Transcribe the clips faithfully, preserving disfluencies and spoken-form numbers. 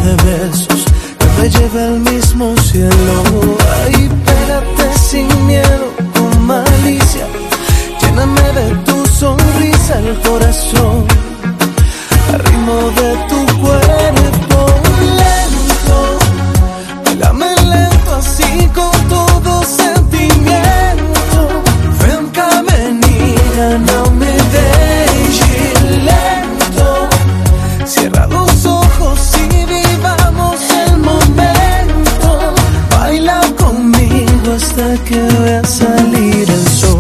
de besos que me lleve al mismo cielo. Ay, pégate sin miedo, con malicia, lléname de tu sonrisa el corazón, al ritmo de tu cuerpo. Lento, bailame lento así con todo sentimiento. Ven caminina, no me dejes lento. Cierra los ojos y vivamos el momento. Baila conmigo hasta que vea salir el sol.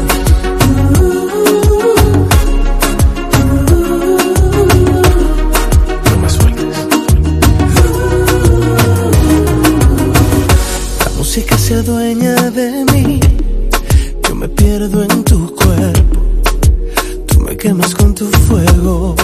Música se adueña de mí, yo me pierdo en tu cuerpo, tú me quemas con tu fuego.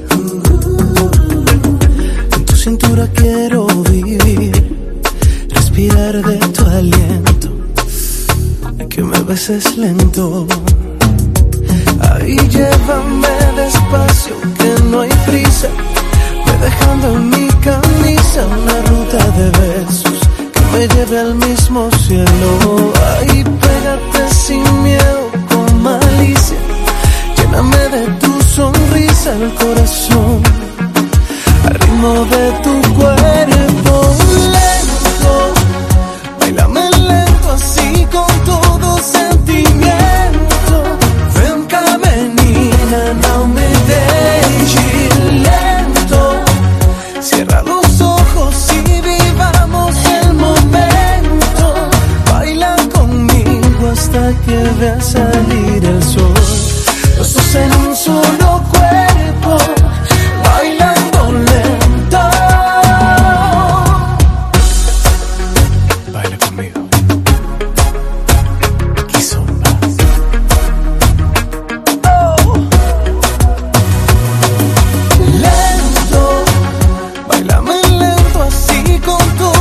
En tu cintura quiero vivir, respirar de tu aliento, que me beses lento. Ahí llévame despacio, que no hay prisa, ve dejando en mi camisa una ruta de besos me lleve al mismo cielo. Ay, pégate sin miedo, con malicia, lléname de tu sonrisa el corazón, al ritmo de tu cuerpo. Lento, bailame lento así con todo sentimiento. Ven caminina, no me dejes lento. Cierra los ojos y vivamos el momento. Baila conmigo hasta que vea salir el sol. Los dos en un solo cuerpo, bailando lento. Baila conmigo. Kizomba. Oh. Lento, bailame lento así con tu